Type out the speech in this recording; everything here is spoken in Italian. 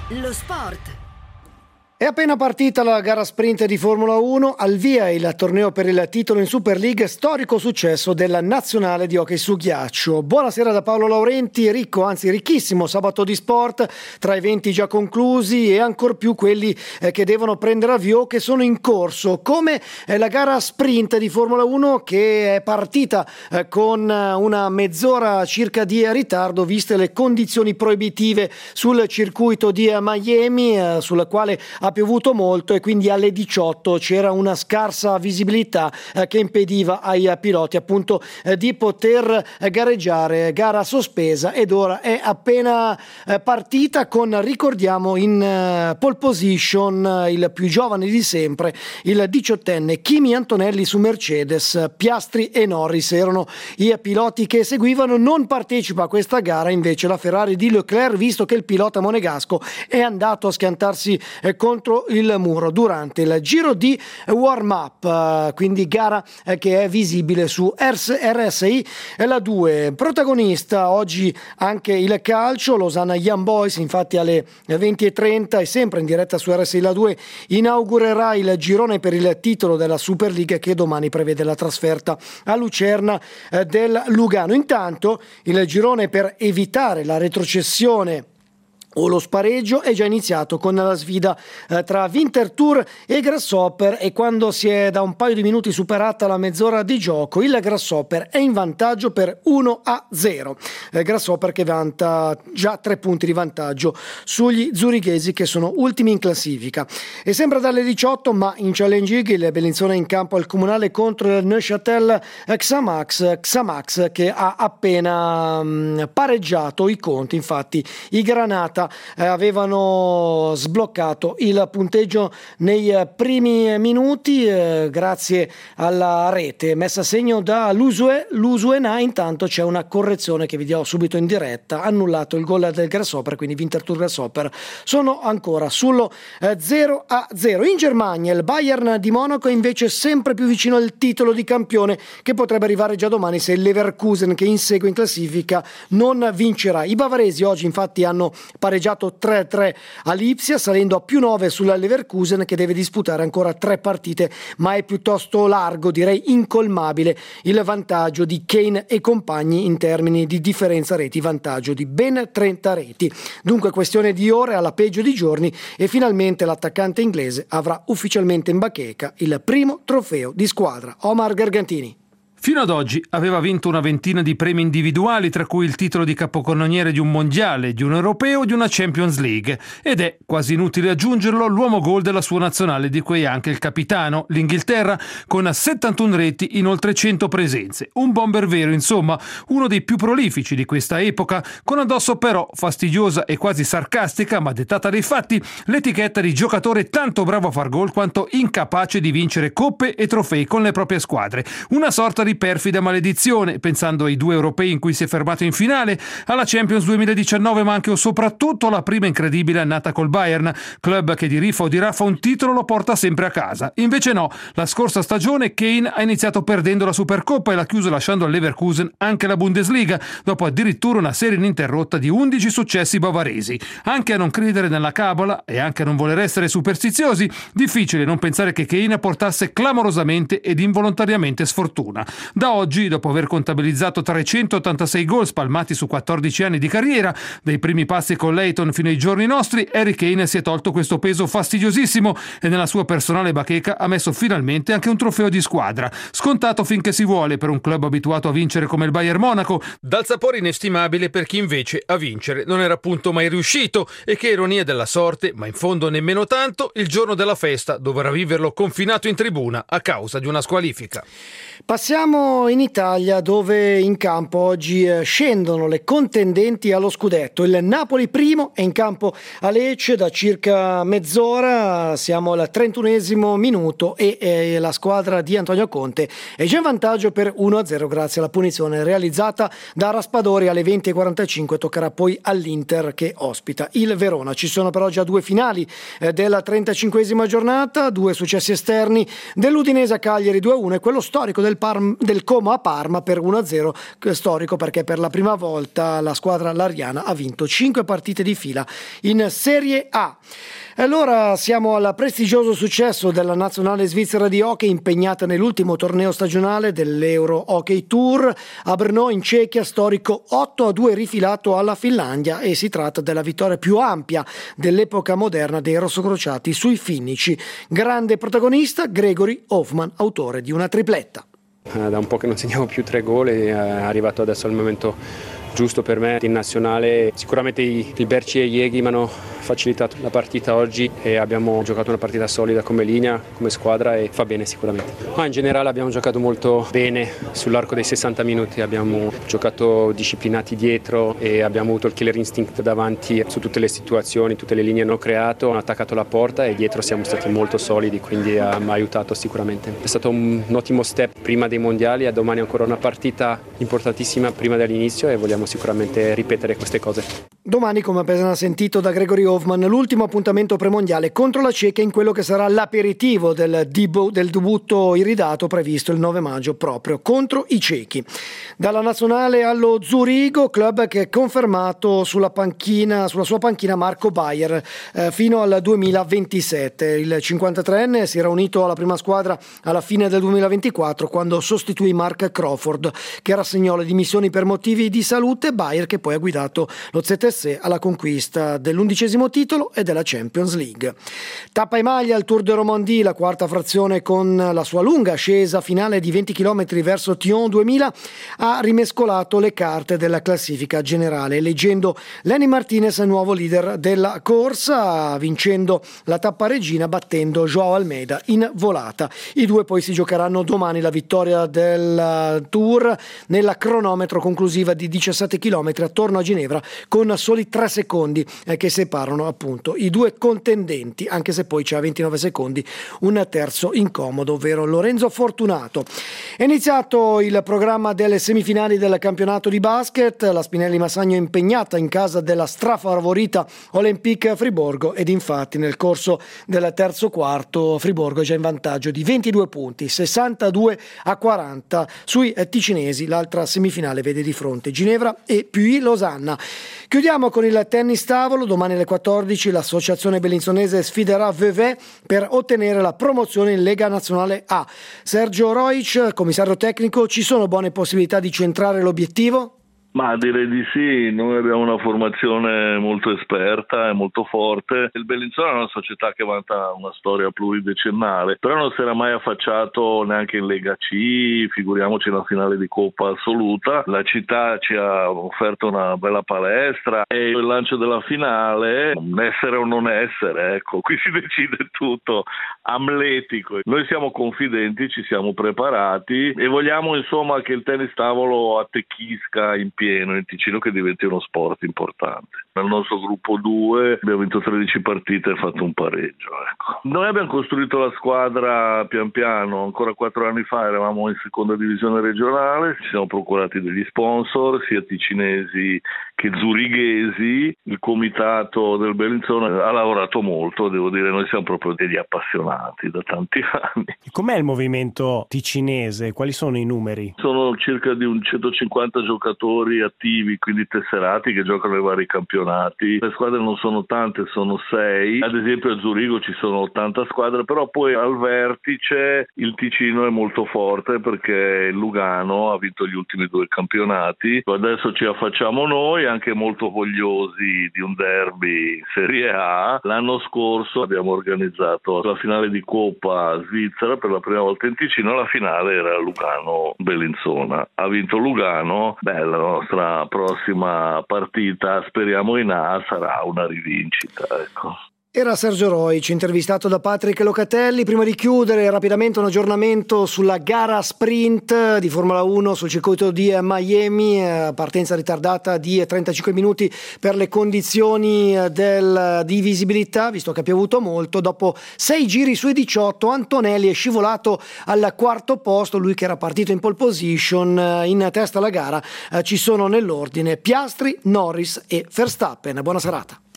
Lo sport. È appena partita la gara sprint di Formula 1, al via il torneo per il titolo in Super League, storico successo della nazionale di hockey su ghiaccio. Buonasera da Paolo Laurenti, ricco, anzi ricchissimo sabato di sport, tra eventi già conclusi e ancor più quelli che devono prendere avvio, che sono in corso, come la gara sprint di Formula 1 che è partita con una mezz'ora circa di ritardo, viste le condizioni proibitive sul circuito di Miami, sul quale ha piovuto molto e quindi alle 18 c'era una scarsa visibilità che impediva ai piloti appunto di poter gareggiare. Gara sospesa ed ora è appena partita con, ricordiamo, in pole position il più giovane di sempre, il 18enne Kimi Antonelli su Mercedes. Piastri e Norris erano i piloti che seguivano. Non partecipa a questa gara invece la Ferrari di Leclerc, visto che il pilota monegasco è andato a schiantarsi contro il muro durante il giro di warm-up, quindi gara che è visibile su RSI la 2. Protagonista oggi anche il calcio, Losanna Young Boys, infatti alle 20:30 e sempre in diretta su RSI la 2 inaugurerà il girone per il titolo della Super League, che domani prevede la trasferta a Lucerna del Lugano. Intanto il girone per evitare la retrocessione o lo spareggio è già iniziato con la sfida tra Winterthur e Grasshopper, e quando si è da un paio di minuti superata la mezz'ora di gioco, il Grasshopper è in vantaggio per 1-0. Grasshopper che vanta già 3 punti di vantaggio sugli zurichesi, che sono ultimi in classifica. E sempre dalle 18, ma in Challenge League, il Bellinzona in campo al Comunale contro il Neuchâtel Xamax che ha appena pareggiato i conti. Infatti i Granata avevano sbloccato il punteggio nei primi minuti grazie alla rete messa a segno da Lusuena. Intanto c'è una correzione che vi dirò subito in diretta: annullato il gol del Grasshopper, quindi Winterthur Grasshopper sono ancora sullo 0-0. In Germania il Bayern di Monaco è invece sempre più vicino al titolo di campione, che potrebbe arrivare già domani se il Leverkusen, che insegue in classifica, non vincerà. I bavaresi oggi infatti hanno pareggiato 3-3 a Lipsia, salendo a +9 sulla Leverkusen, che deve disputare ancora 3 partite, ma è piuttosto largo, direi incolmabile, il vantaggio di Kane e compagni in termini di differenza reti, vantaggio di ben 30 reti. Dunque questione di ore, alla peggio di giorni, e finalmente l'attaccante inglese avrà ufficialmente in bacheca il primo trofeo di squadra. Omar Gargantini. Fino ad oggi aveva vinto una ventina di premi individuali, tra cui il titolo di capocannoniere di un mondiale, di un europeo e di una Champions League, ed è, quasi inutile aggiungerlo, l'uomo gol della sua nazionale, di cui è anche il capitano, l'Inghilterra, con 71 reti in oltre 100 presenze. Un bomber vero, insomma, uno dei più prolifici di questa epoca, con addosso però, fastidiosa e quasi sarcastica, ma dettata dai fatti, l'etichetta di giocatore tanto bravo a far gol quanto incapace di vincere coppe e trofei con le proprie squadre. Una sorta di perfida maledizione, pensando ai 2 europei in cui si è fermato in finale, alla Champions 2019, ma anche o soprattutto alla prima incredibile annata col Bayern, club che di riffa o di raffa un titolo lo porta sempre a casa. Invece no, la scorsa stagione Kane ha iniziato perdendo la Supercoppa e l'ha chiuso lasciando al Leverkusen anche la Bundesliga, dopo addirittura una serie ininterrotta di 11 successi bavaresi. Anche a non credere nella cabola e anche a non voler essere superstiziosi, difficile non pensare che Kane portasse clamorosamente ed involontariamente sfortuna. Da oggi, dopo aver contabilizzato 386 gol spalmati su 14 anni di carriera, dai primi passi con Leighton fino ai giorni nostri, Harry Kane si è tolto questo peso fastidiosissimo e nella sua personale bacheca ha messo finalmente anche un trofeo di squadra, scontato finché si vuole per un club abituato a vincere come il Bayern Monaco, dal sapore inestimabile per chi invece a vincere non era appunto mai riuscito, e che ironia della sorte, ma in fondo nemmeno tanto, il giorno della festa dovrà viverlo confinato in tribuna a causa di una squalifica. Passiamo in Italia, dove in campo oggi scendono le contendenti allo scudetto. Il Napoli primo è in campo a Lecce da circa mezz'ora, siamo al 31esimo minuto e la squadra di Antonio Conte è già in vantaggio per 1-0 grazie alla punizione realizzata da Raspadori. Alle 20:45 toccherà poi all'Inter, che ospita il Verona. Ci sono però già 2 finali della 35esima giornata, 2 successi esterni dell'Udinese a Cagliari 2-1 e quello storico del del Como a Parma per 1-0, storico perché per la prima volta la squadra lariana ha vinto 5 partite di fila in Serie A. Allora siamo al prestigioso successo della nazionale svizzera di hockey, impegnata nell'ultimo torneo stagionale dell'Euro Hockey Tour a Brno in Cechia, storico 8-2 rifilato alla Finlandia, e si tratta della vittoria più ampia dell'epoca moderna dei rossocrociati sui finnici. Grande protagonista Gregory Hoffman, autore di una tripletta. Da un po' che non segniamo più 3 gol e è arrivato adesso al momento giusto per me. In nazionale sicuramente i Berci e Ieghi mi hanno facilitato la partita oggi e abbiamo giocato una partita solida come linea, come squadra, e fa bene sicuramente. Ma in generale abbiamo giocato molto bene sull'arco dei 60 minuti, abbiamo giocato disciplinati dietro e abbiamo avuto il killer instinct davanti su tutte le situazioni, tutte le linee hanno creato, hanno attaccato la porta e dietro siamo stati molto solidi, quindi mi ha aiutato sicuramente. È stato un ottimo step prima dei mondiali, a domani ancora una partita importantissima prima dell'inizio e vogliamo sicuramente ripetere queste cose. Domani, come appena sentito da Gregory Hoffman, l'ultimo appuntamento premondiale contro la Cechia in quello che sarà l'aperitivo del debutto iridato previsto il 9 maggio proprio contro i cechi. Dalla nazionale allo Zurigo, club che è confermato sulla sua panchina Marco Bayer fino al 2027. Il 53enne si era unito alla prima squadra alla fine del 2024 quando sostituì Mark Crawford, che rassegnò le dimissioni per motivi di salute. Bayer che poi ha guidato lo ZS alla conquista dell'11° titolo e della Champions League. Tappa in maglia al Tour de Romandie, la quarta frazione con la sua lunga ascesa finale di 20 km verso Thion 2000 ha rimescolato le carte della classifica generale, eleggendo Lenny Martinez nuovo leader della corsa, vincendo la tappa regina, battendo Joao Almeida in volata. I due poi si giocheranno domani la vittoria del Tour nella cronometro conclusiva di 17 km attorno a Ginevra, con soli 3 secondi che separano appunto i due contendenti, anche se poi c'è a 29 secondi un terzo incomodo, ovvero Lorenzo Fortunato. È iniziato il programma delle semifinali del campionato di basket, la Spinelli Massagno è impegnata in casa della strafavorita Olympique Friburgo ed infatti nel corso del terzo quarto Friburgo è già in vantaggio di 22 punti, 62-40 sui ticinesi. L'altra semifinale vede di fronte Ginevra e Puy Losanna. Chiudiamo con il tennis tavolo. Domani alle 14 l'associazione bellinzonese sfiderà Vevey per ottenere la promozione in Lega Nazionale A. Sergio Roic, commissario tecnico, ci sono buone possibilità di centrare l'obiettivo? Ma direi di sì, noi abbiamo una formazione molto esperta e molto forte. Il Bellinzona è una società che vanta una storia pluridecennale, però non si era mai affacciato neanche in Lega C, figuriamoci una finale di Coppa assoluta. La città ci ha offerto una bella palestra e il lancio della finale, essere o non essere, ecco, qui si decide tutto, amletico. Noi siamo confidenti, ci siamo preparati e vogliamo insomma che il tennis tavolo attecchisca in pieno in Ticino, che diventi uno sport importante. Nel nostro gruppo 2 abbiamo vinto 13 partite e fatto un pareggio. Ecco. Noi abbiamo costruito la squadra pian piano, ancora 4 anni fa eravamo in seconda divisione regionale, ci siamo procurati degli sponsor, sia ticinesi che zurighesi. Il comitato del Bellinzona ha lavorato molto, devo dire, noi siamo proprio degli appassionati da tanti anni. Com'è il movimento ticinese? Quali sono i numeri? Sono circa di un 150 giocatori attivi, quindi tesserati, che giocano ai vari campionati. Le squadre non sono tante, sono 6. Ad esempio a Zurigo ci sono 80 squadre, però poi al vertice il Ticino è molto forte perché il Lugano ha vinto gli ultimi 2 campionati. Adesso ci affacciamo noi, anche molto vogliosi di un derby in Serie A. L'anno scorso abbiamo organizzato la finale di Coppa Svizzera per la prima volta in Ticino, la finale era Lugano-Bellinzona. Ha vinto Lugano. La nostra prossima partita, speriamo in A, sarà una rivincita, ecco. Era Sergio Roic, intervistato da Patrick Locatelli. Prima di chiudere, rapidamente un aggiornamento sulla gara sprint di Formula 1 sul circuito di Miami, partenza ritardata di 35 minuti per le condizioni di visibilità, visto che ha piovuto molto. Dopo 6 giri sui 18 Antonelli è scivolato al 4º posto, lui che era partito in pole position. In testa alla gara ci sono nell'ordine Piastri, Norris e Verstappen. Buona serata.